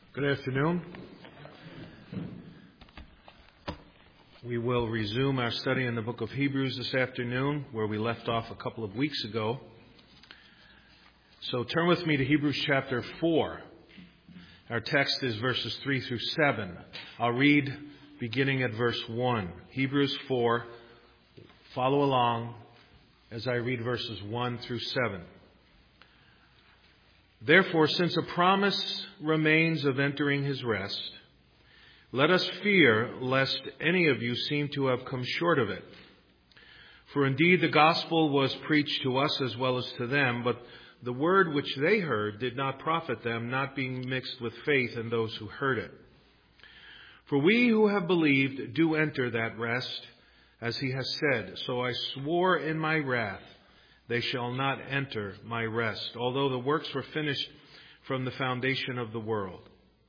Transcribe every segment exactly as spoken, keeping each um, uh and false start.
Good afternoon. We will resume our study in the book of Hebrews this afternoon, where we left off a couple of weeks ago. So turn with me to Hebrews chapter four. Our text is verses three through seven. I'll read beginning at verse one. Hebrews four. Follow along as I read verses one through seven. Therefore, since a promise remains of entering his rest, let us fear lest any of you seem to have come short of it. For indeed the gospel was preached to us as well as to them, but the word which they heard did not profit them, not being mixed with faith in those who heard it. For we who have believed do enter that rest, as he has said, so I swore in my wrath, they shall not enter my rest, although the works were finished from the foundation of the world.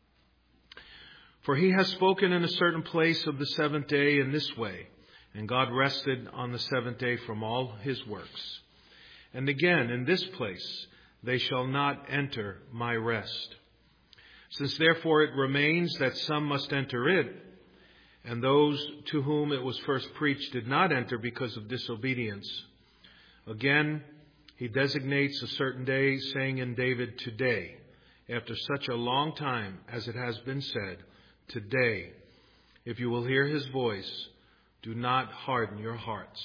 For he has spoken in a certain place of the seventh day in this way, and God rested on the seventh day from all his works. And again, in this place, they shall not enter my rest. Since therefore it remains that some must enter it, and those to whom it was first preached did not enter because of disobedience. Again, he designates a certain day, saying in David, today, after such a long time as it has been said, today, if you will hear his voice, do not harden your hearts.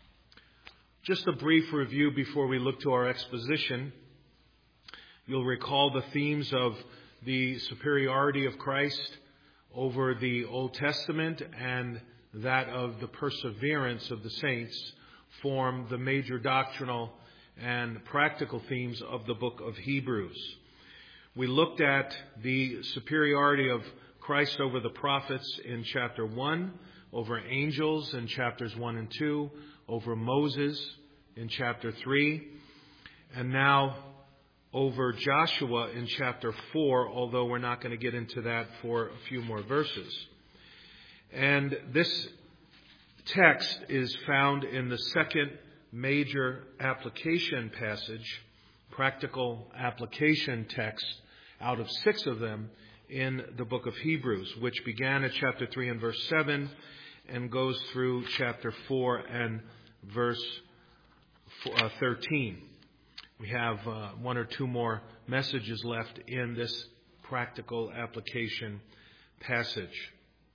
Just a brief review before we look to our exposition. You'll recall the themes of the superiority of Christ over the Old Testament and that of the perseverance of the saints form the major doctrinal and practical themes of the book of Hebrews. We looked at the superiority of Christ over the prophets in chapter one, over angels in chapters one and two, over Moses in chapter three, and now over Joshua in chapter four, although we're not going to get into that for a few more verses. And this text is found in the second major application passage, practical application text out of six of them in the book of Hebrews, which began at chapter three and verse seven and goes through chapter four and verse thirteen. We have uh, one or two more messages left in this practical application passage.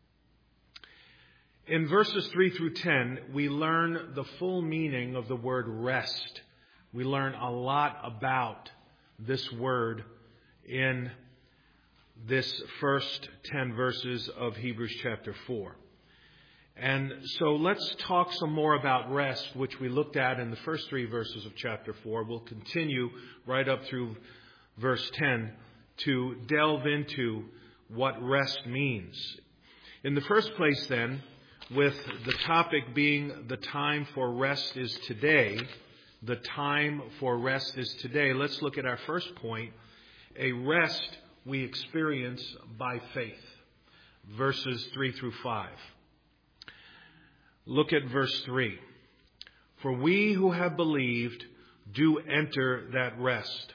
In verses three through ten, we learn the full meaning of the word rest. We learn a lot about this word in this first ten verses of Hebrews chapter four. And so let's talk some more about rest, which we looked at in the first three verses of chapter four. We'll continue right up through verse ten to delve into what rest means. In the first place then, with the topic being the time for rest is today, the time for rest is today, let's look at our first point, a rest we experience by faith, verses three through five. Look at verse three. For we who have believed do enter that rest.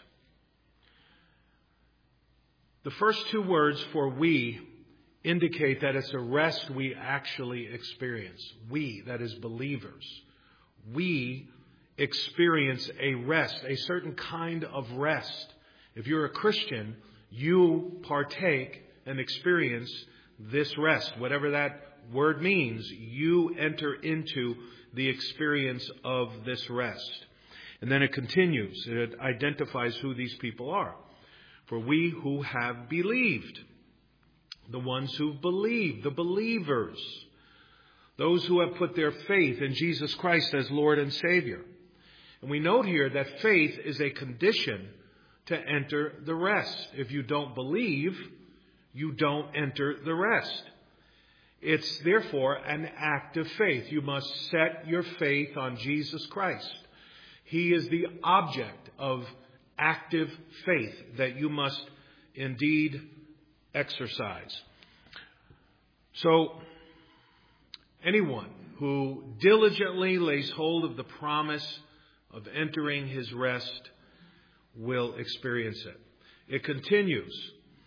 The first two words for we indicate that it's a rest we actually experience. We, that is believers, we experience a rest, a certain kind of rest. If you're a Christian, you partake and experience this rest. Whatever that word means, you enter into the experience of this rest. And then it continues. It identifies who these people are. For we who have believed. The ones who believe, the believers, those who have put their faith in Jesus Christ as Lord and Savior. And we note here that faith is a condition to enter the rest. If you don't believe, you don't enter the rest. It's therefore an act of faith. You must set your faith on Jesus Christ. He is the object of active faith that you must indeed exercise. So, anyone who diligently lays hold of the promise of entering his rest will experience it. It continues.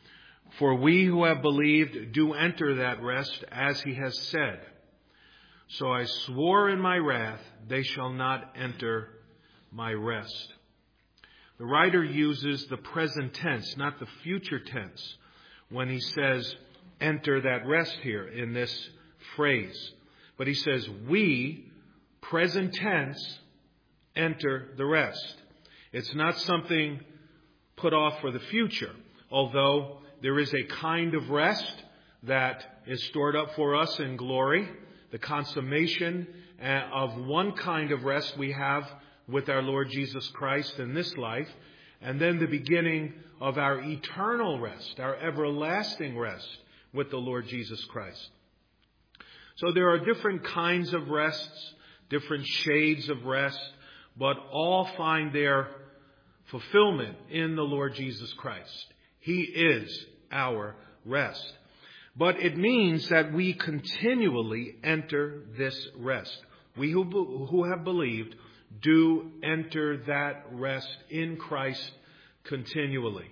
For we who have believed do enter that rest, as he has said, so I swore in my wrath, they shall not enter my rest. The writer uses the present tense, not the future tense, when he says enter that rest here in this phrase. But he says we, present tense, enter the rest. It's not something put off for the future, although there is a kind of rest that is stored up for us in glory. The consummation of one kind of rest we have with our Lord Jesus Christ in this life, and then the beginning of our eternal rest, our everlasting rest with the Lord Jesus Christ. So there are different kinds of rests, different shades of rest, but all find their fulfillment in the Lord Jesus Christ. He is our rest. But it means that we continually enter this rest. We who, who have believed do enter that rest in Christ continually.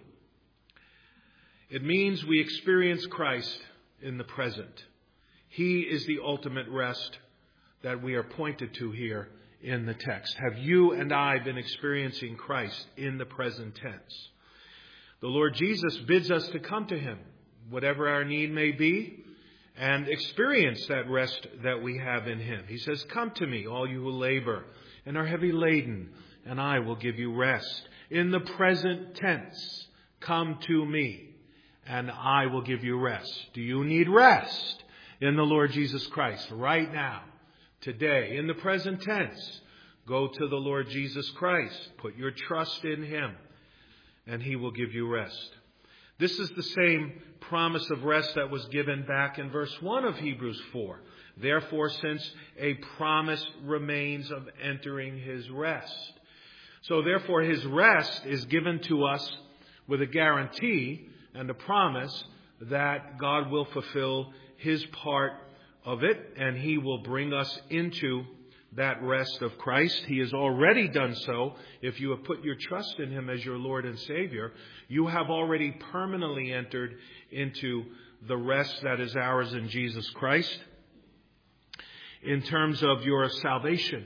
It means we experience Christ in the present. He is the ultimate rest that we are pointed to here in the text. Have you and I been experiencing Christ in the present tense? The Lord Jesus bids us to come to him, whatever our need may be, and experience that rest that we have in him. He says, come to me, all you who labor and are heavy laden, and I will give you rest. In the present tense, come to me, and I will give you rest. Do you need rest in the Lord Jesus Christ right now, today? In the present tense, go to the Lord Jesus Christ. Put your trust in him, and he will give you rest. This is the same promise of rest that was given back in verse one of Hebrews four. Therefore, since a promise remains of entering his rest. So therefore, his rest is given to us with a guarantee and a promise that God will fulfill his part of it, and he will bring us into that rest of Christ. He has already done so. If you have put your trust in him as your Lord and Savior, you have already permanently entered into the rest that is ours in Jesus Christ. In terms of your salvation.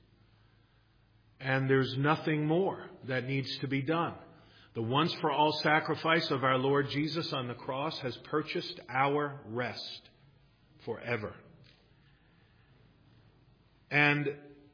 And there's nothing more that needs to be done. The once for all sacrifice of our Lord Jesus on the cross has purchased our rest forever. And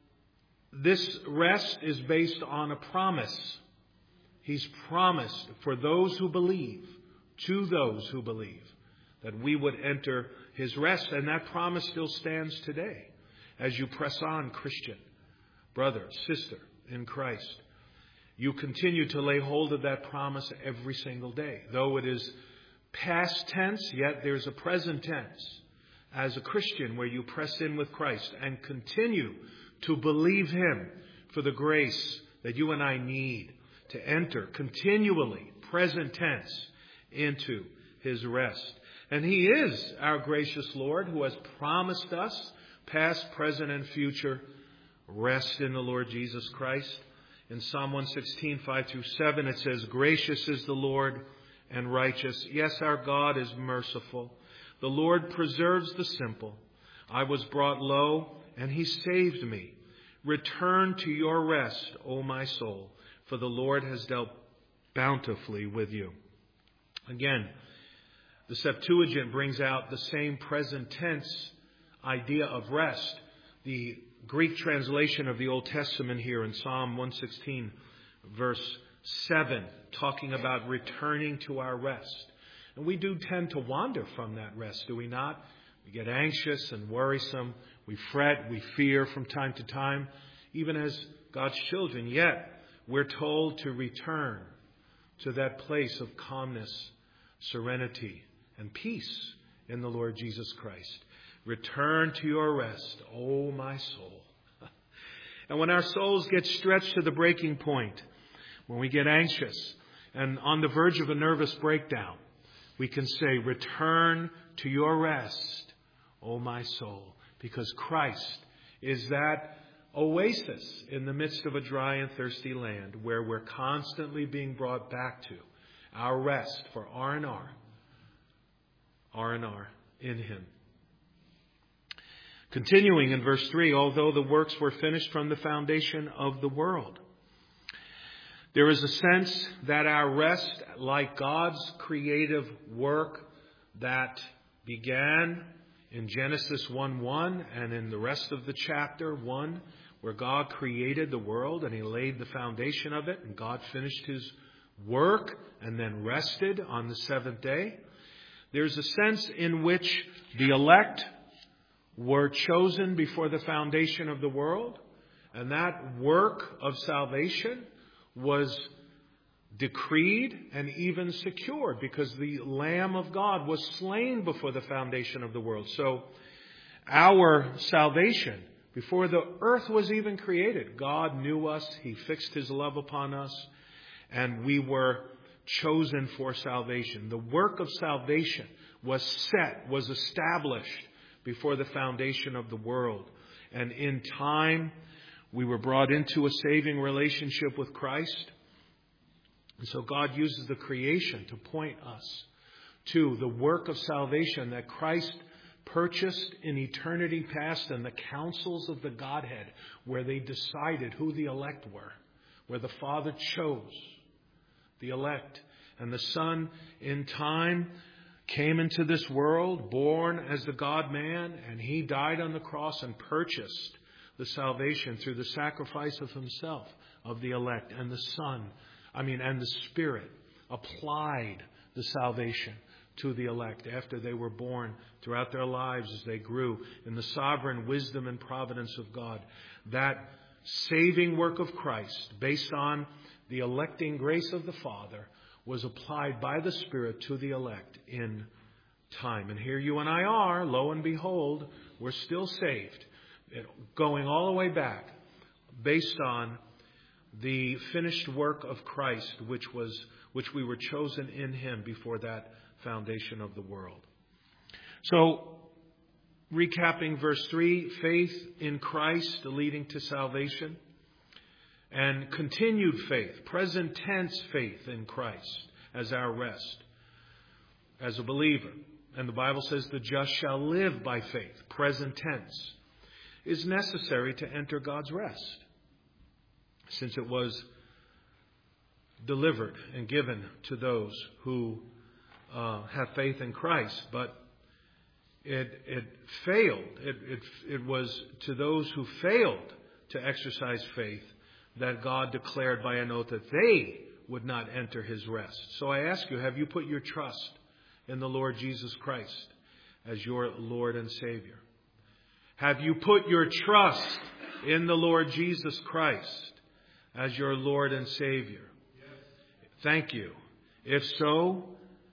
this rest is based on a promise. He's promised for those who believe, to those who believe, that we would enter his rest. And that promise still stands today as you press on, Christian, brother, sister in Christ. You continue to lay hold of that promise every single day. Though it is past tense, yet there's a present tense as a Christian where you press in with Christ and continue to believe him for the grace that you and I need to enter continually, present tense, into his rest. And he is our gracious Lord who has promised us, past, present, and future, rest in the Lord Jesus Christ. In Psalm one sixteen, five through seven, it says, gracious is the Lord and righteous. Yes, our God is merciful. The Lord preserves the simple. I was brought low, and he saved me. Return to your rest, O my soul, for the Lord has dealt bountifully with you. Again, the Septuagint brings out the same present tense idea of rest. The Greek translation of the Old Testament here in Psalm one sixteen, verse seven, talking about returning to our rest. And we do tend to wander from that rest, do we not? We get anxious and worrisome. We fret, we fear from time to time, even as God's children. Yet, we're told to return to that place of calmness, serenity, and peace in the Lord Jesus Christ. Return to your rest, O my soul. And when our souls get stretched to the breaking point, when we get anxious and on the verge of a nervous breakdown, we can say, return to your rest, O my soul, because Christ is that oasis in the midst of a dry and thirsty land where we're constantly being brought back to our rest for R and R R and R in Him. Continuing in verse three, although the works were finished from the foundation of the world. There is a sense that our rest, like God's creative work that began in Genesis one one and in the rest of the chapter one, where God created the world and He laid the foundation of it, and God finished His work and then rested on the seventh day. There's a sense in which the elect were chosen before the foundation of the world, and that work of salvation was decreed and even secured because the Lamb of God was slain before the foundation of the world. So our salvation, before the earth was even created, God knew us, He fixed His love upon us, and we were chosen for salvation. The work of salvation was set, was established before the foundation of the world. And in time, we were brought into a saving relationship with Christ. And so God uses the creation to point us to the work of salvation that Christ purchased in eternity past and the councils of the Godhead, where they decided who the elect were, where the Father chose the elect. And the Son in time came into this world, born as the God-man, and He died on the cross and purchased the salvation through the sacrifice of Himself, of the elect. And the Son, I mean, and the Spirit applied the salvation to the elect after they were born, throughout their lives as they grew in the sovereign wisdom and providence of God. That saving work of Christ, based on the electing grace of the Father, was applied by the Spirit to the elect in time. And here you and I are, lo and behold, we're still saved, going all the way back, based on the finished work of Christ, which was which we were chosen in Him before that foundation of the world. So, recapping verse three, faith in Christ leading to salvation. And continued faith, present tense faith in Christ as our rest, as a believer. And the Bible says the just shall live by faith, present tense, is necessary to enter God's rest, since it was delivered and given to those who uh, have faith in Christ. But it, it failed. It, it, it was to those who failed to exercise faith that God declared by an oath that they would not enter His rest. So I ask you, have you put your trust in the Lord Jesus Christ as your Lord and Savior? Have you put your trust in the Lord Jesus Christ as your Lord and Savior? Yes. Thank you. If so,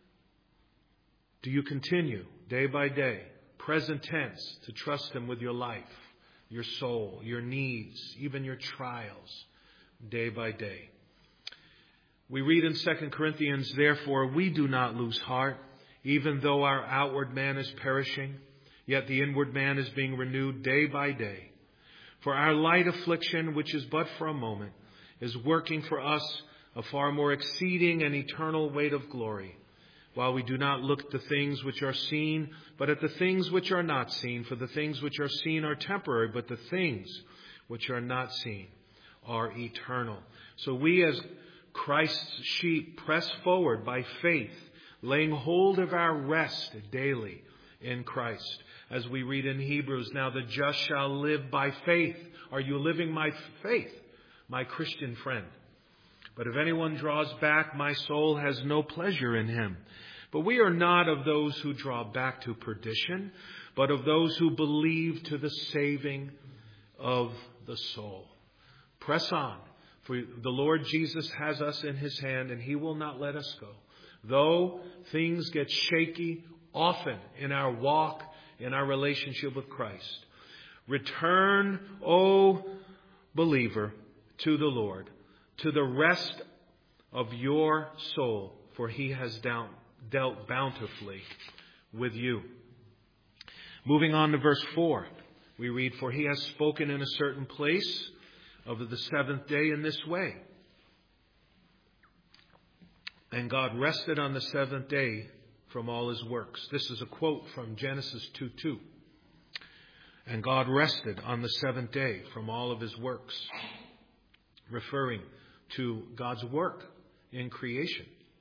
do you continue day by day, present tense, to trust Him with your life, your soul, your needs, even your trials, day by day? We read in Second Corinthians, therefore we do not lose heart, even though our outward man is perishing, yet the inward man is being renewed day by day. For our light affliction, which is but for a moment, is working for us a far more exceeding and eternal weight of glory, while we do not look at the things which are seen, but at the things which are not seen. For the things which are seen are temporary, but the things which are not seen are eternal. So we as Christ's sheep press forward by faith, laying hold of our rest daily in Christ. As we read in Hebrews, now the just shall live by faith. Are you living my faith, my Christian friend? But if anyone draws back, my soul has no pleasure in him. But we are not of those who draw back to perdition, but of those who believe to the saving of the soul. Press on, for the Lord Jesus has us in His hand, and He will not let us go. Though things get shaky often in our walk, in our relationship with Christ, return, O believer, to the Lord, to the rest of your soul, for He has dealt, dealt bountifully with you. Moving on to verse four, we read, for He has spoken in a certain place of the seventh day in this way. And God rested on the seventh day from all his works. This is a quote from Genesis two two. And God rested on the seventh day from all of his works, referring to God's work in creation.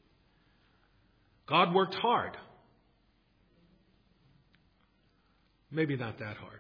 God worked hard. Maybe not that hard.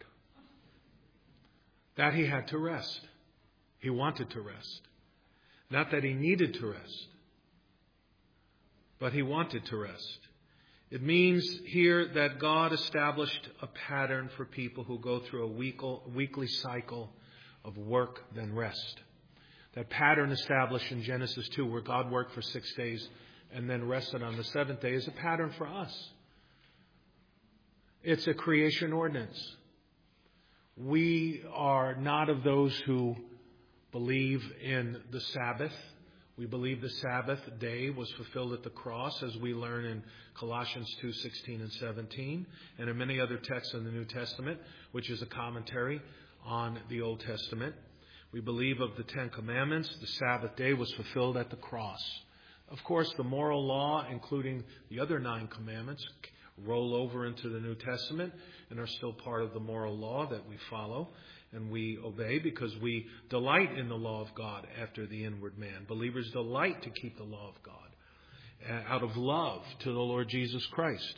That he had to rest. He wanted to rest. Not that he needed to rest, but he wanted to rest. It means here that God established a pattern for people who go through a weekly cycle of work then rest. That pattern established in Genesis two, where God worked for six days and then rested on the seventh day, is a pattern for us. It's a creation ordinance. We are not of those who believe in the Sabbath. We believe the Sabbath day was fulfilled at the cross, as we learn in Colossians two sixteen and seventeen, and in many other texts in the New Testament, which is a commentary on the Old Testament. We believe of the Ten Commandments, the Sabbath day was fulfilled at the cross. Of course, the moral law, including the other nine commandments, roll over into the New Testament and are still part of the moral law that we follow and we obey, because we delight in the law of God after the inward man. Believers delight to keep the law of God out of love to the Lord Jesus Christ.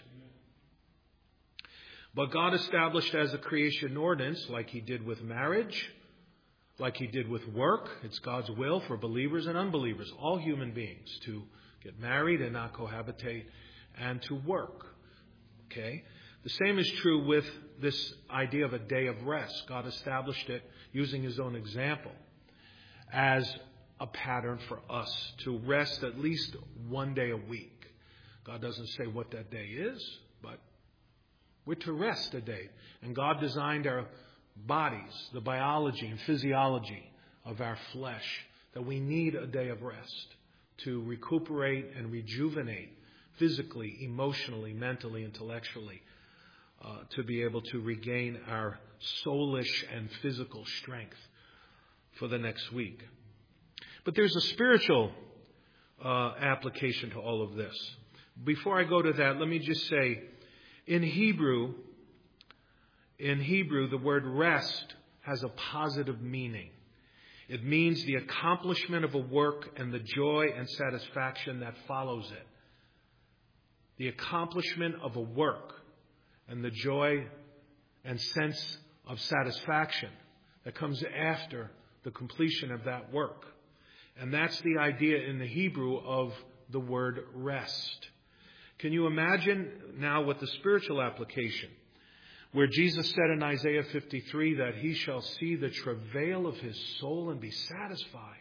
But God established as a creation ordinance, like he did with marriage, like he did with work. It's God's will for believers and unbelievers, all human beings, to get married and not cohabitate, and to work. Okay? The same is true with this idea of a day of rest. God established it using his own example as a pattern for us to rest at least one day a week. God doesn't say what that day is, but we're to rest a day. And God designed our bodies, the biology and physiology of our flesh, that we need a day of rest to recuperate and rejuvenate physically, emotionally, mentally, intellectually, uh, to be able to regain our soulish and physical strength for the next week. But there's a spiritual uh, application to all of this. Before I go to that, let me just say, in Hebrew, in Hebrew, the word rest has a positive meaning. It means the accomplishment of a work and the joy and satisfaction that follows it. The accomplishment of a work and the joy and sense of satisfaction that comes after the completion of that work. And that's the idea in the Hebrew of the word rest. Can you imagine now with the spiritual application, where Jesus said in Isaiah fifty-three that he shall see the travail of his soul and be satisfied?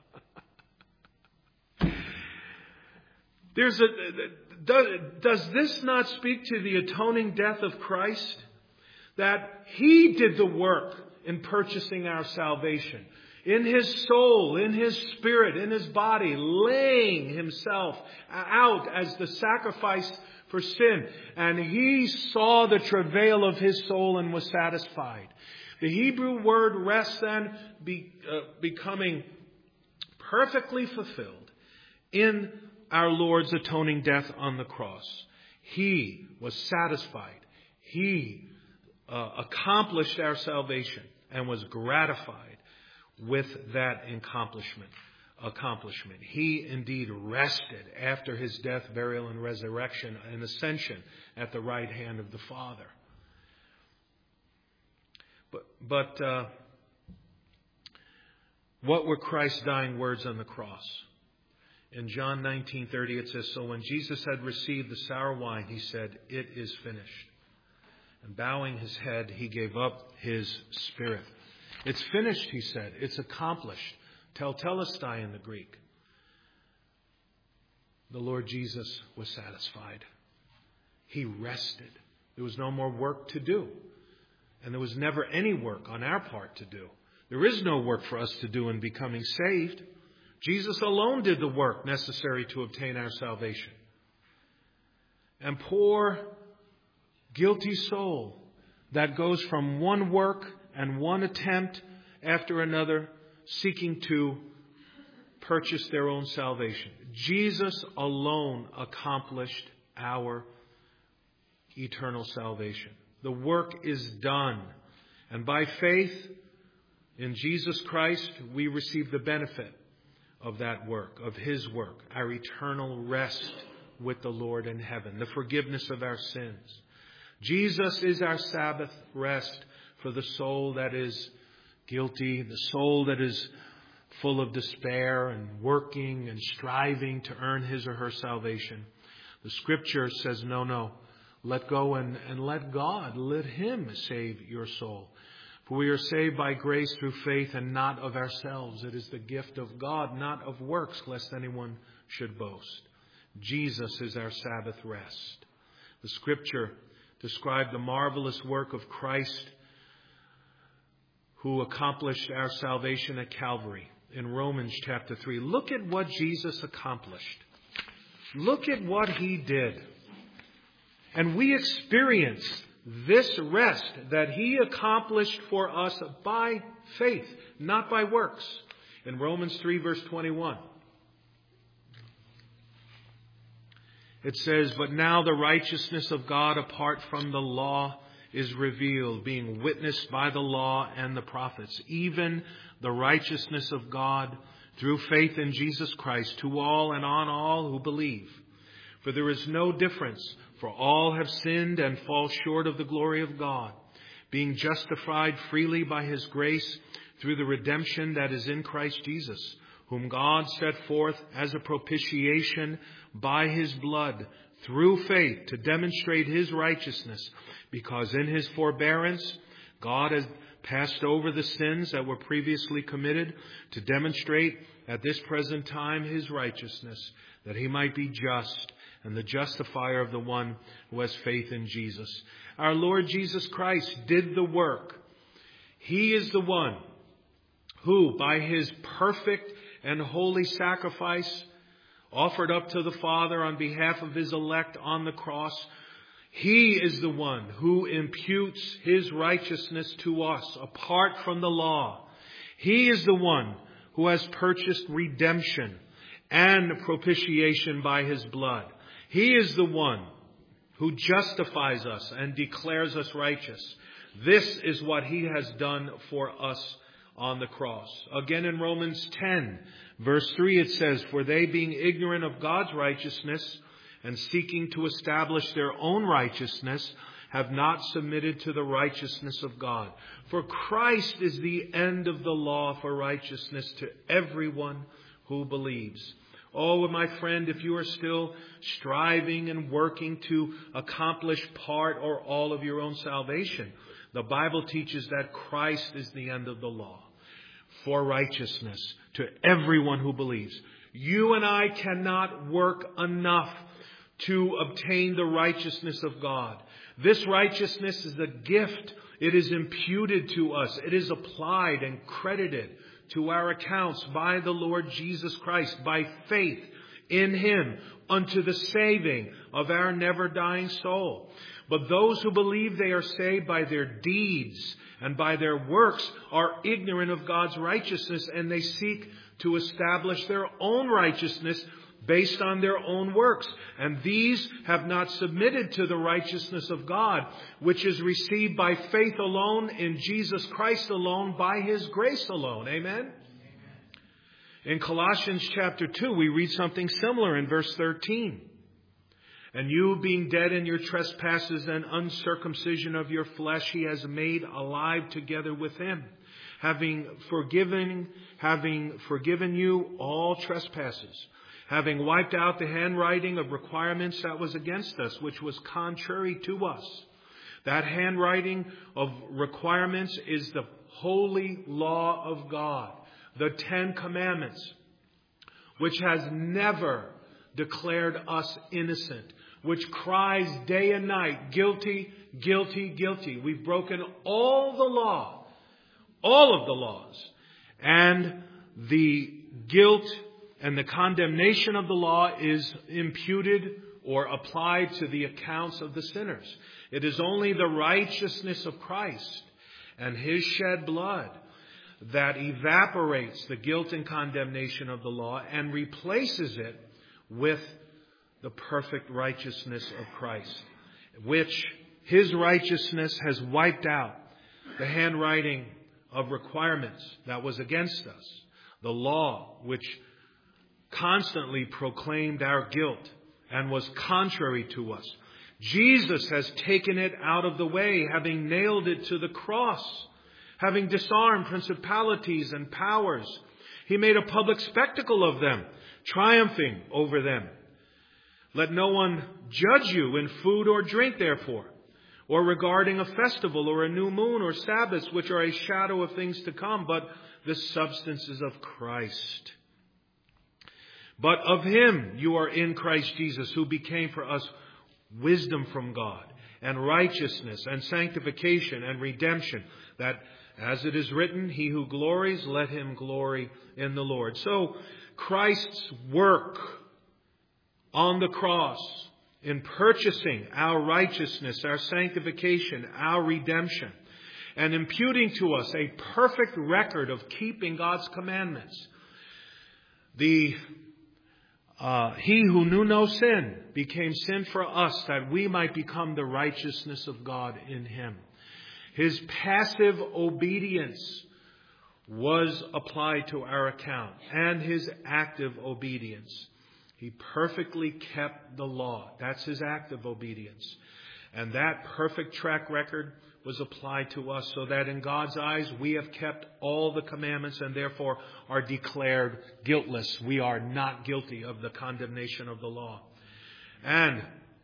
There's a, does, does this not speak to the atoning death of Christ? That he did the work in purchasing our salvation. In his soul, in his spirit, in his body, laying himself out as the sacrifice for sin. And he saw the travail of his soul and was satisfied. The Hebrew word rest then be, uh, becoming perfectly fulfilled in our Lord's atoning death on the cross. He was satisfied. He uh, accomplished our salvation and was gratified with that accomplishment. accomplishment. He indeed rested after his death, burial, and resurrection and ascension at the right hand of the Father. But, but uh, what were Christ's dying words on the cross? In John nineteen thirty it says, "So when Jesus had received the sour wine, he said, 'It is finished.' And bowing his head, he gave up his spirit." It's finished, he said. It's accomplished. Teltelestai in the Greek. The Lord Jesus was satisfied. He rested. There was no more work to do. And there was never any work on our part to do. There is no work for us to do in becoming saved. Jesus alone did the work necessary to obtain our salvation. And poor, guilty soul that goes from one work and one attempt after another, seeking to purchase their own salvation. Jesus alone accomplished our eternal salvation. The work is done. And by faith in Jesus Christ, we receive the benefit of that work, of His work, our eternal rest with the Lord in heaven, the forgiveness of our sins. Jesus is our Sabbath rest for the soul that is guilty, the soul that is full of despair and working and striving to earn his or her salvation. The Scripture says, no, no, let go and, and let God, let Him save your soul. For we are saved by grace through faith and not of ourselves. It is the gift of God, not of works, lest anyone should boast. Jesus is our Sabbath rest. The Scripture described the marvelous work of Christ who accomplished our salvation at Calvary in Romans chapter three. Look at what Jesus accomplished. Look at what He did. And we experience this rest that He accomplished for us by faith, not by works. In Romans three verse twenty-one. It says, but now the righteousness of God apart from the law is revealed, being witnessed by the law and the prophets, even the righteousness of God through faith in Jesus Christ to all and on all who believe. For there is no difference, for all have sinned and fall short of the glory of God, being justified freely by His grace through the redemption that is in Christ Jesus, whom God set forth as a propitiation by His blood through faith to demonstrate His righteousness, because in His forbearance God has passed over the sins that were previously committed to demonstrate at this present time His righteousness, that He might be just and the justifier of the one who has faith in Jesus. Our Lord Jesus Christ did the work. He is the one who, by His perfect and holy sacrifice offered up to the Father on behalf of His elect on the cross, He is the one who imputes His righteousness to us apart from the law. He is the one who has purchased redemption and propitiation by His blood. He is the one who justifies us and declares us righteous. This is what He has done for us on the cross. Again in Romans ten, verse three, it says, for they being ignorant of God's righteousness and seeking to establish their own righteousness, have not submitted to the righteousness of God. For Christ is the end of the law for righteousness to everyone who believes. Oh, my friend, if you are still striving and working to accomplish part or all of your own salvation, the Bible teaches that Christ is the end of the law for righteousness to everyone who believes. You and I cannot work enough to obtain the righteousness of God. This righteousness is a gift. It is imputed to us. It is applied and credited to our accounts by the Lord Jesus Christ, by faith in Him, unto the saving of our never-dying soul. But those who believe they are saved by their deeds and by their works are ignorant of God's righteousness, and they seek to establish their own righteousness based on their own works. And these have not submitted to the righteousness of God, which is received by faith alone in Jesus Christ alone, by His grace alone. Amen? Amen. In Colossians chapter two, we read something similar in verse thirteen. And you, being dead in your trespasses and uncircumcision of your flesh, He has made alive together with Him, having forgiven, having forgiven you all trespasses, having wiped out the handwriting of requirements that was against us, which was contrary to us. That handwriting of requirements is the holy law of God, the Ten Commandments, which has never declared us innocent, which cries day and night, guilty, guilty, guilty. We've broken all the law, all of the laws, and the guilt and the condemnation of the law is imputed or applied to the accounts of the sinners. It is only the righteousness of Christ and His shed blood that evaporates the guilt and condemnation of the law and replaces it with the perfect righteousness of Christ. which His righteousness has wiped out the handwriting of requirements that was against us, the law which constantly proclaimed our guilt and was contrary to us. Jesus has taken it out of the way, having nailed it to the cross, having disarmed principalities and powers. He made a public spectacle of them, triumphing over them. Let no one judge you in food or drink, therefore, or regarding a festival or a new moon or Sabbaths, which are a shadow of things to come, but the substances of Christ. But of Him you are in Christ Jesus, who became for us wisdom from God, and righteousness, and sanctification, and redemption, that, as it is written, he who glories, let him glory in the Lord. So, Christ's work on the cross in purchasing our righteousness, our sanctification, our redemption, and imputing to us a perfect record of keeping God's commandments. The uh, He who knew no sin became sin for us, that we might become the righteousness of God in Him. His passive obedience was applied to our account, and His active obedience. He perfectly kept the law. That's His active obedience. And that perfect track record was applied to us, so that in God's eyes we have kept all the commandments and therefore are declared guiltless. We are not guilty of the condemnation of the law. And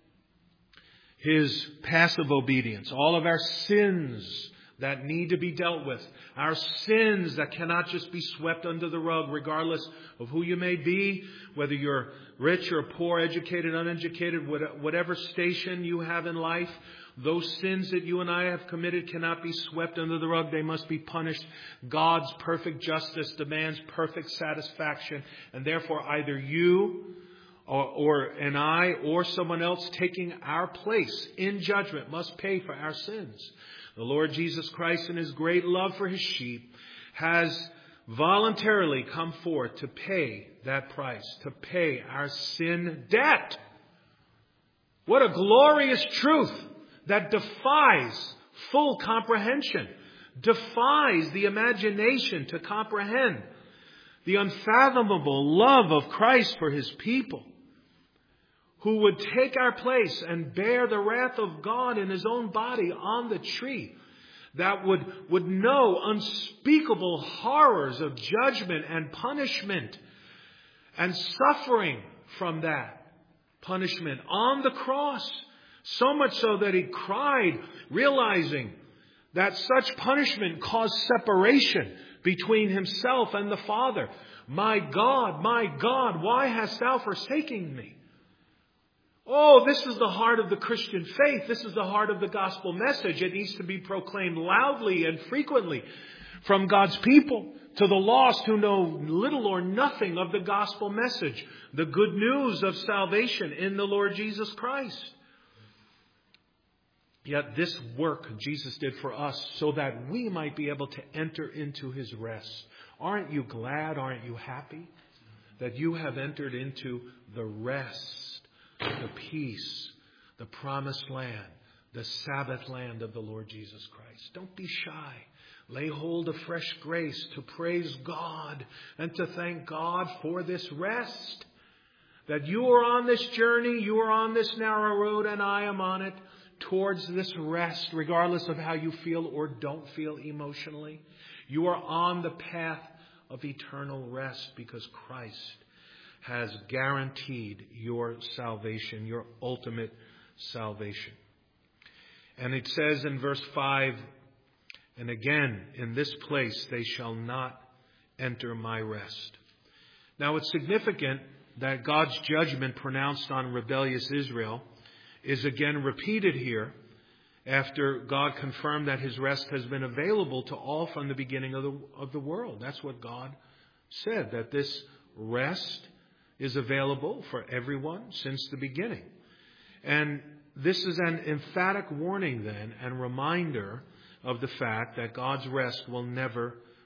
His passive obedience, all of our sins that need to be dealt with, our sins that cannot just be swept under the rug regardless of who you may be, whether you're rich or poor, educated, uneducated, whatever station you have in life. Those sins that you and I have committed cannot be swept under the rug. They must be punished. God's perfect justice demands perfect satisfaction. And therefore either you or, or and I or someone else taking our place in judgment must pay for our sins. The Lord Jesus Christ, in His great love for His sheep, has voluntarily come forth to pay that price, to pay our sin debt. What a glorious truth that defies full comprehension, defies the imagination to comprehend the unfathomable love of Christ for His people, who would take our place and bear the wrath of God in His own body on the tree, that would, would know unspeakable horrors of judgment and punishment and suffering from that punishment on the cross. So much so that He cried, realizing that such punishment caused separation between Himself and the Father. My God, my God, why hast Thou forsaken me? Oh, this is the heart of the Christian faith. This is the heart of the gospel message. It needs to be proclaimed loudly and frequently from God's people to the lost who know little or nothing of the gospel message, the good news of salvation in the Lord Jesus Christ. Yet this work Jesus did for us so that we might be able to enter into His rest. Aren't you glad? Aren't you happy that you have entered into the rest, the peace, the promised land, the Sabbath land of the Lord Jesus Christ? Don't be shy. Lay hold of fresh grace to praise God and to thank God for this rest. That you are on this journey, you are on this narrow road, and I am on it, towards this rest, regardless of how you feel or don't feel emotionally. You are on the path of eternal rest because Christ has guaranteed your salvation, your ultimate salvation. And it says in verse five, and again, in this place they shall not enter my rest. Now it's significant that God's judgment pronounced on rebellious Israel is again repeated here after God confirmed that His rest has been available to all from the beginning of the, of the world. That's what God said, that this rest is available for everyone since the beginning. And this is an emphatic warning then and reminder of the fact that God's rest will never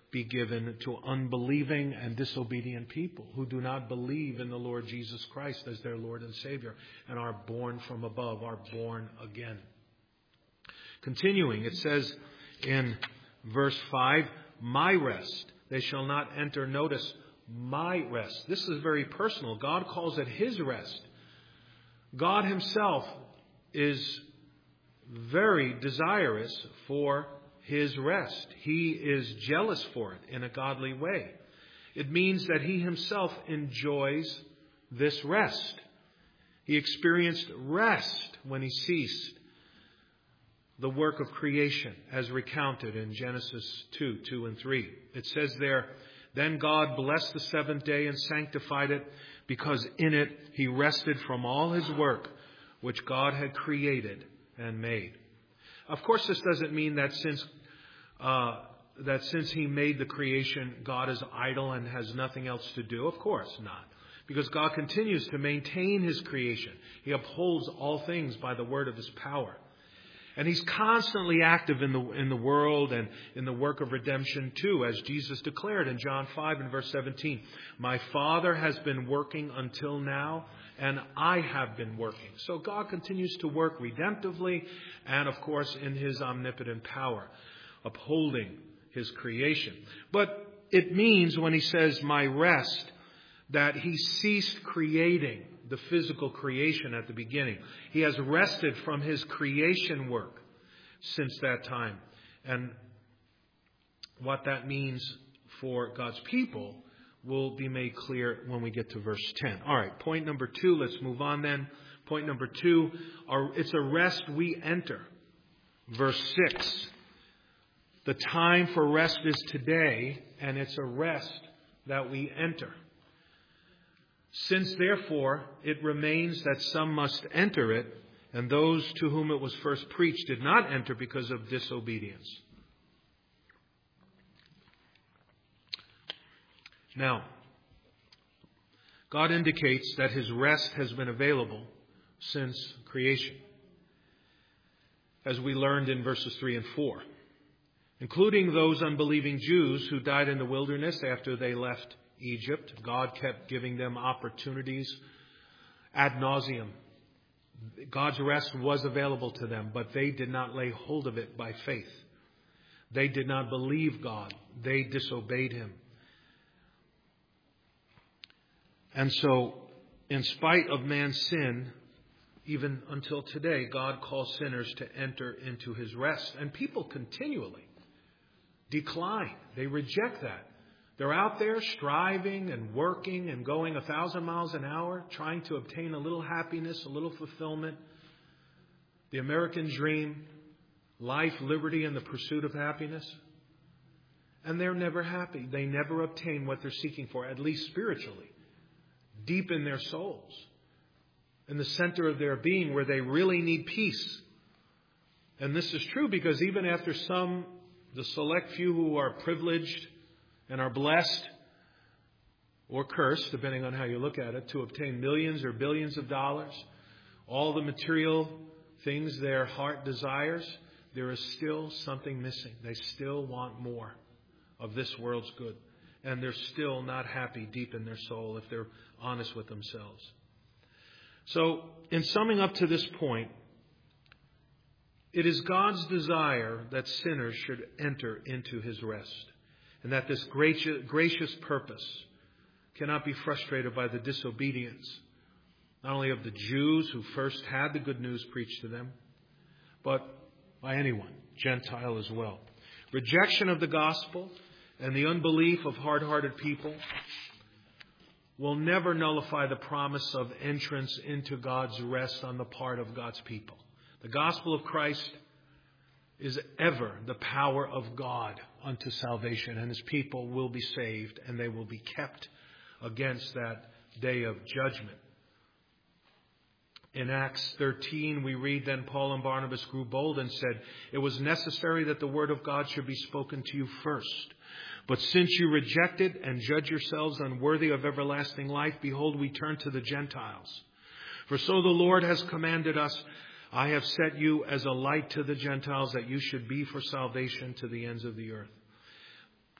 be given to unbelieving and disobedient people who do not believe in the Lord Jesus Christ as their Lord and Savior and are born from above, are born again. Continuing, it says in verse five, my rest. They shall not enter, notice, my rest. This is very personal. God calls it His rest. God Himself is very desirous for His rest. He is jealous for it in a godly way. It means that He Himself enjoys this rest. He experienced rest when He ceased the work of creation, as recounted in Genesis two, two and three. It says there, then God blessed the seventh day and sanctified it, because in it He rested from all His work, which God had created and made. Of course, this doesn't mean that since uh, that since He made the creation, God is idle and has nothing else to do. Of course not. Because God continues to maintain His creation. He upholds all things by the word of His power. And He's constantly active in the in the world and in the work of redemption too, as Jesus declared in John five and verse seventeen. My Father has been working until now, and I have been working. So God continues to work redemptively and, of course, in His omnipotent power, upholding His creation. But it means when He says, my rest, that He ceased creating the physical creation at the beginning. He has rested from His creation work since that time. And what that means for God's people will be made clear when we get to verse ten. All right, point number two. Let's move on then. Point number two, it's a rest we enter. Verse six. The time for rest is today, and it's a rest that we enter. Since, therefore, it remains that some must enter it, and those to whom it was first preached did not enter because of disobedience. Now, God indicates that His rest has been available since creation, as we learned in verses three and four, including those unbelieving Jews who died in the wilderness after they left Egypt. God kept giving them opportunities ad nauseum. God's rest was available to them, but they did not lay hold of it by faith. They did not believe God. They disobeyed Him. And so, in spite of man's sin, even until today, God calls sinners to enter into His rest. And people continually decline. They reject that. They're out there striving and working and going a thousand miles an hour, trying to obtain a little happiness, a little fulfillment. The American dream, life, liberty, and the pursuit of happiness. And they're never happy. They never obtain what they're seeking for, at least spiritually, deep in their souls, in the center of their being where they really need peace. And this is true because even after some, the select few who are privileged and are blessed or cursed, depending on how you look at it, to obtain millions or billions of dollars, all the material things their heart desires, there is still something missing. They still want more of this world's good. And they're still not happy deep in their soul if they're honest with themselves. So, in summing up to this point, it is God's desire that sinners should enter into His rest, and that this gracious, gracious purpose cannot be frustrated by the disobedience, not only of the Jews who first had the good news preached to them, but by anyone, Gentile as well. Rejection of the gospel and the unbelief of hard-hearted people will never nullify the promise of entrance into God's rest on the part of God's people. The gospel of Christ is ever the power of God unto salvation, and His people will be saved, and they will be kept against that day of judgment. In Acts thirteen, we read, then Paul and Barnabas grew bold and said, it was necessary that the word of God should be spoken to you first. But since you reject it and judge yourselves unworthy of everlasting life, behold, we turn to the Gentiles. For so the Lord has commanded us, I have set you as a light to the Gentiles, that you should be for salvation to the ends of the earth.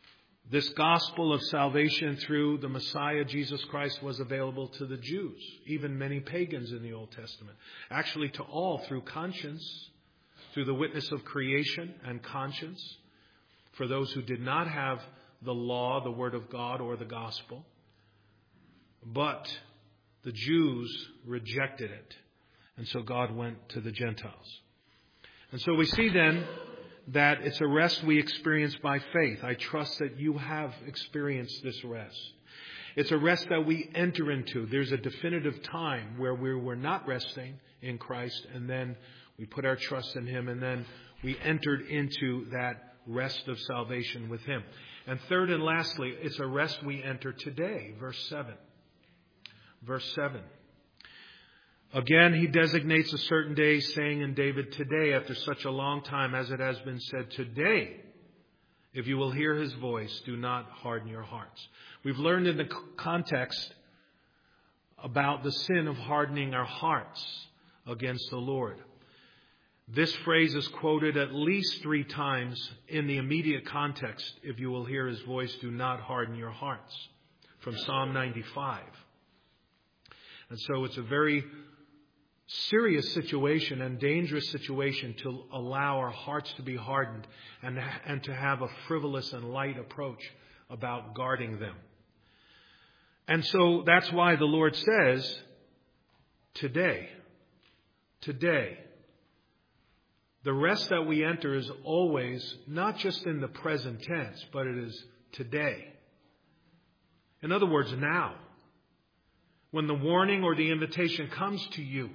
This gospel of salvation through the Messiah, Jesus Christ, was available to the Jews, even many pagans in the Old Testament. Actually, to all through conscience, through the witness of creation and conscience, for those who did not have the law, the Word of God, or the gospel. But the Jews rejected it. And so God went to the Gentiles. And so we see then that it's a rest we experience by faith. I trust that you have experienced this rest. It's a rest that we enter into. There's a definitive time where we were not resting in Christ, and then we put our trust in Him, and then we entered into that rest of salvation with Him. And third and lastly, it's a rest we enter today. Verse seven. Verse seven. Again, he designates a certain day, saying in David, today, after such a long time as it has been said, today, if you will hear His voice, do not harden your hearts. We've learned in the context about the sin of hardening our hearts against the Lord. This phrase is quoted at least three times in the immediate context. If you will hear His voice, do not harden your hearts. From Psalm ninety-five. And so it's a very serious situation and dangerous situation to allow our hearts to be hardened and, and to have a frivolous and light approach about guarding them. And so that's why the Lord says, today, today, the rest that we enter is always not just in the present tense, but it is today. In other words, now. When the warning or the invitation comes to you,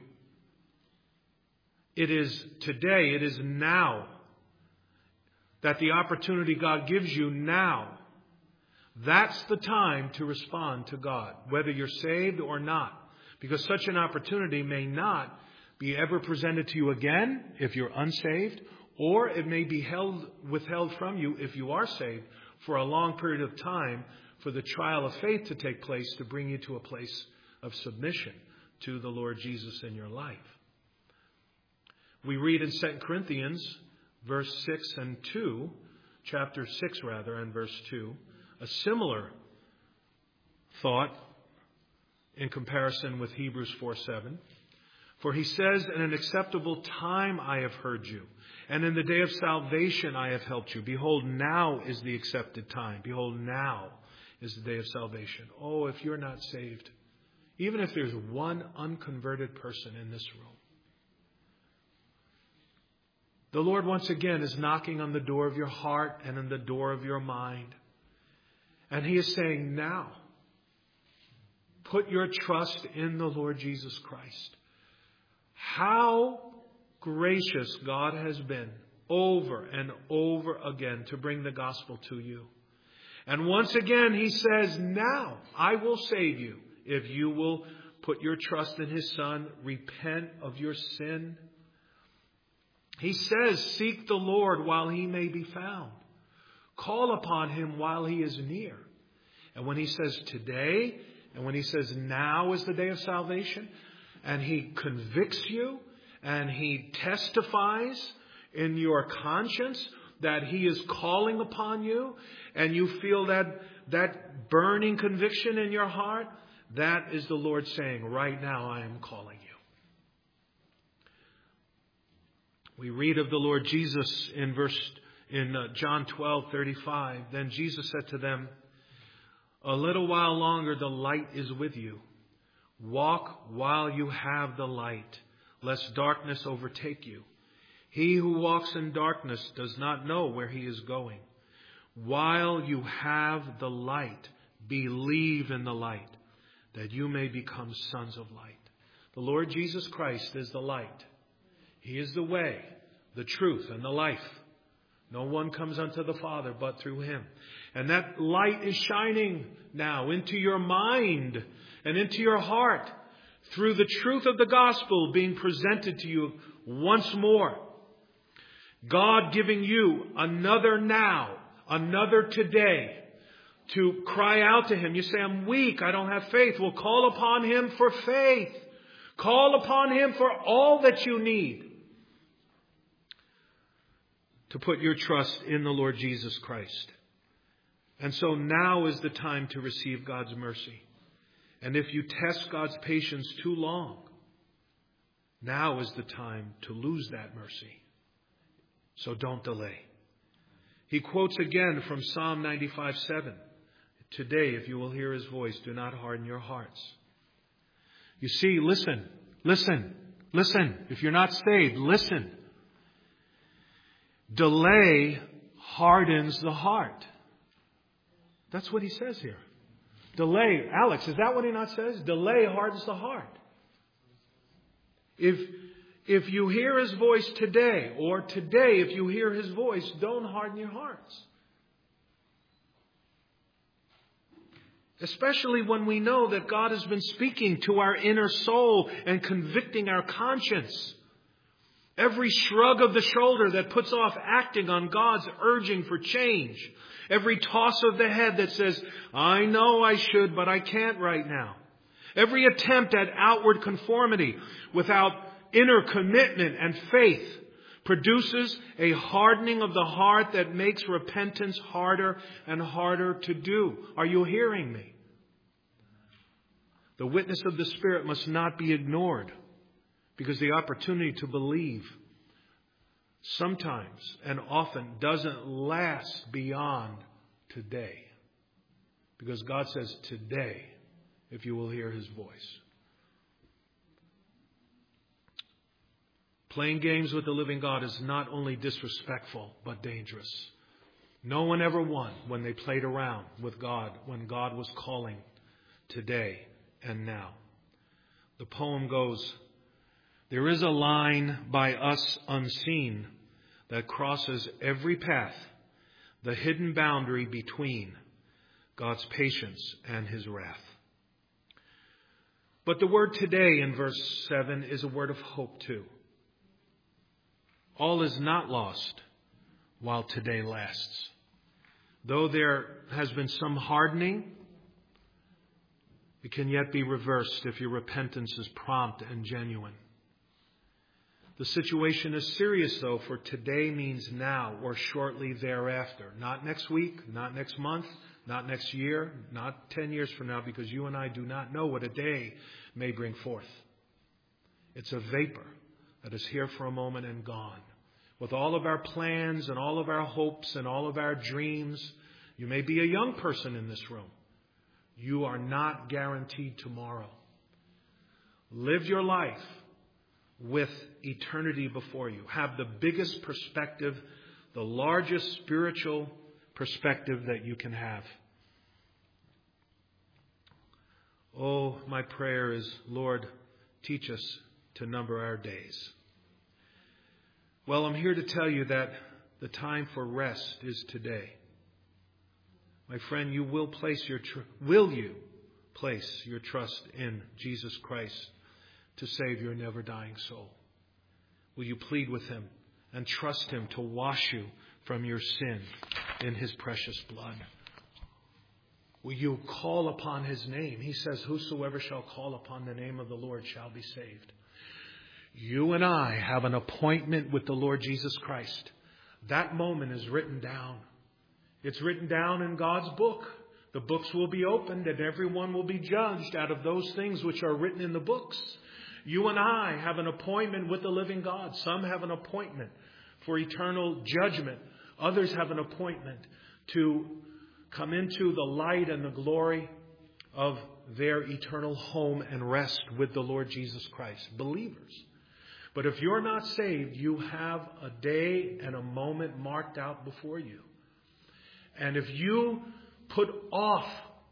it is today, it is now, that the opportunity God gives you now. That's the time to respond to God, whether you're saved or not. Because such an opportunity may not be ever presented to you again if you're unsaved, or it may be held, withheld from you if you are saved for a long period of time for the trial of faith to take place to bring you to a place of submission to the Lord Jesus in your life. We read in Second Corinthians verse six and two, chapter six rather, and verse two, a similar thought in comparison with Hebrews four seven. For he says, in an acceptable time I have heard you, and in the day of salvation I have helped you. Behold, now is the accepted time. Behold, now is the day of salvation. Oh, if you're not saved, even if there's one unconverted person in this room, the Lord once again is knocking on the door of your heart and on the door of your mind. And He is saying, now, put your trust in the Lord Jesus Christ. How gracious God has been over and over again to bring the gospel to you. And once again, He says, now I will save you if you will put your trust in His Son, repent of your sin. He says, seek the Lord while He may be found. Call upon Him while He is near. And when He says today, and when He says now is the day of salvation, and He convicts you, and He testifies in your conscience that He is calling upon you, and you feel that, that burning conviction in your heart, that is the Lord saying, right now I am calling you. We read of the Lord Jesus in verse in uh, John twelve thirty-five. Then Jesus said to them, a little while longer the light is with you. Walk while you have the light, lest darkness overtake you. He who walks in darkness does not know where he is going. While you have the light, believe in the light, that you may become sons of light. The Lord Jesus Christ is the light. He is the way, the truth, and the life. No one comes unto the Father but through Him. And that light is shining now into your mind and into your heart through the truth of the gospel being presented to you once more. God giving you another now, another today to cry out to Him. You say, I'm weak, I don't have faith. Well, call upon Him for faith. Call upon Him for all that you need to put your trust in the Lord Jesus Christ. And so now is the time to receive God's mercy. And if you test God's patience too long, now is the time to lose that mercy. So don't delay. He quotes again from Psalm ninety-five seven. Today, if you will hear his voice, do not harden your hearts. You see, listen, listen, listen. If you're not saved, listen. Delay hardens the heart. That's what he says here. Delay. Alex, is that what he not says? Delay hardens the heart. If, if you hear his voice today, or today if you hear his voice, don't harden your hearts. Especially when we know that God has been speaking to our inner soul and convicting our conscience. Every shrug of the shoulder that puts off acting on God's urging for change. Every toss of the head that says, I know I should, but I can't right now. Every attempt at outward conformity without inner commitment and faith produces a hardening of the heart that makes repentance harder and harder to do. Are you hearing me? The witness of the Spirit must not be ignored, because the opportunity to believe sometimes and often doesn't last beyond today. Because God says today, if you will hear his voice. Playing games with the living God is not only disrespectful, but dangerous. No one ever won when they played around with God, when God was calling today and now. The poem goes, there is a line by us unseen that crosses every path, the hidden boundary between God's patience and his wrath. But the word today in verse seven is a word of hope too. All is not lost while today lasts. Though there has been some hardening, it can yet be reversed if your repentance is prompt and genuine. The situation is serious, though, for today means now or shortly thereafter. Not next week, not next month, not next year, not ten years from now, because you and I do not know what a day may bring forth. It's a vapor that is here for a moment and gone. With all of our plans and all of our hopes and all of our dreams, you may be a young person in this room. You are not guaranteed tomorrow. Live your life with eternity before you. Have the biggest perspective, the largest spiritual perspective that you can have. Oh, my prayer is, Lord, teach us to number our days. Well, I'm here to tell you that the time for rest is today. My friend, you will place your tr- will you place your trust in Jesus Christ to save your never-dying soul? Will you plead with him and trust him to wash you from your sin in his precious blood? Will you call upon his name? He says, whosoever shall call upon the name of the Lord shall be saved. You and I have an appointment with the Lord Jesus Christ. That moment is written down. It's written down in God's book. The books will be opened and everyone will be judged out of those things which are written in the books. You and I have an appointment with the living God. Some have an appointment for eternal judgment. Others have an appointment to come into the light and the glory of their eternal home and rest with the Lord Jesus Christ. Believers. But if you're not saved, you have a day and a moment marked out before you. And if you put off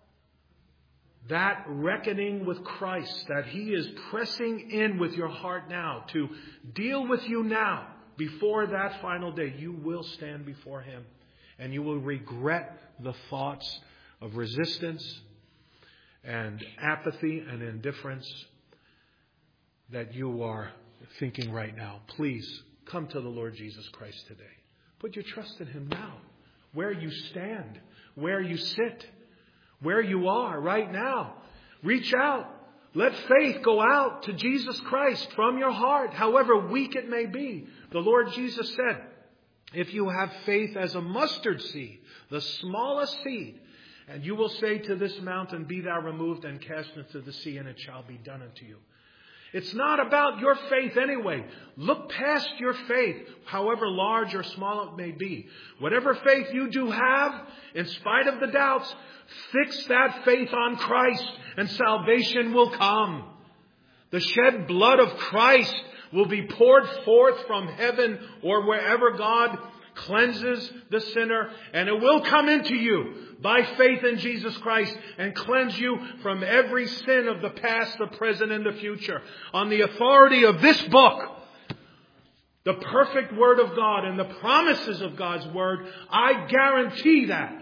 that reckoning with Christ, that he is pressing in with your heart now to deal with you now before that final day, you will stand before him and you will regret the thoughts of resistance and apathy and indifference that you are thinking right now. Please come to the Lord Jesus Christ today. Put your trust in him now. Where you stand, where you sit, where you are right now. Reach out. Let faith go out to Jesus Christ from your heart, however weak it may be. The Lord Jesus said, If you have faith as a mustard seed, the smallest seed, and you will say to this mountain, be thou removed and cast into the sea, and it shall be done unto you. It's not about your faith anyway. Look past your faith, however large or small it may be. Whatever faith you do have, in spite of the doubts, fix that faith on Christ, and salvation will come. The shed blood of Christ will be poured forth from heaven or wherever God cleanses the sinner, and it will come into you by faith in Jesus Christ and cleanse you from every sin of the past, the present, and the future. On the authority of this book, the perfect Word of God and the promises of God's Word, I guarantee that.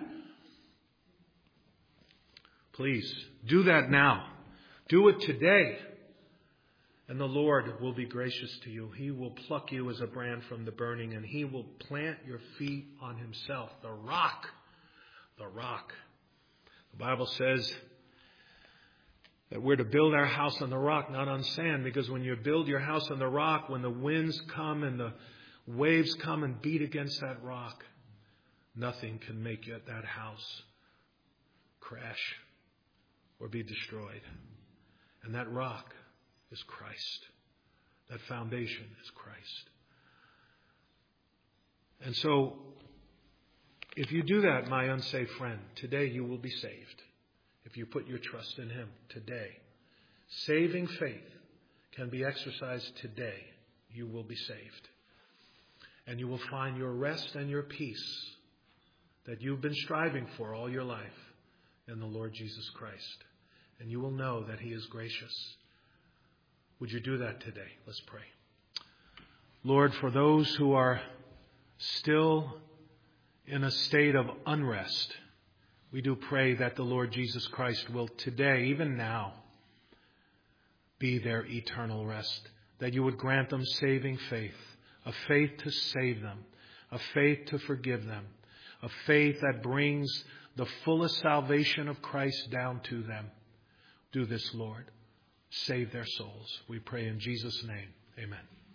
Please, do that now. Do it today. And the Lord will be gracious to you. He will pluck you as a brand from the burning, and He will plant your feet on Himself, the rock. The rock. The Bible says that we're to build our house on the rock, not on sand, because when you build your house on the rock, when the winds come and the waves come and beat against that rock, nothing can make that house crash or be destroyed. And that rock is Christ. That foundation is Christ. And so, if you do that, my unsaved friend, today you will be saved. If you put your trust in Him today. Saving faith can be exercised today. You will be saved. And you will find your rest and your peace that you've been striving for all your life in the Lord Jesus Christ. And you will know that He is gracious. Would you do that today? Let's pray. Lord, for those who are still in a state of unrest, we do pray that the Lord Jesus Christ will today, even now, be their eternal rest. That you would grant them saving faith, a faith to save them, a faith to forgive them, a faith that brings the fullest salvation of Christ down to them. Do this, Lord. Save their souls. We pray in Jesus' name. Amen.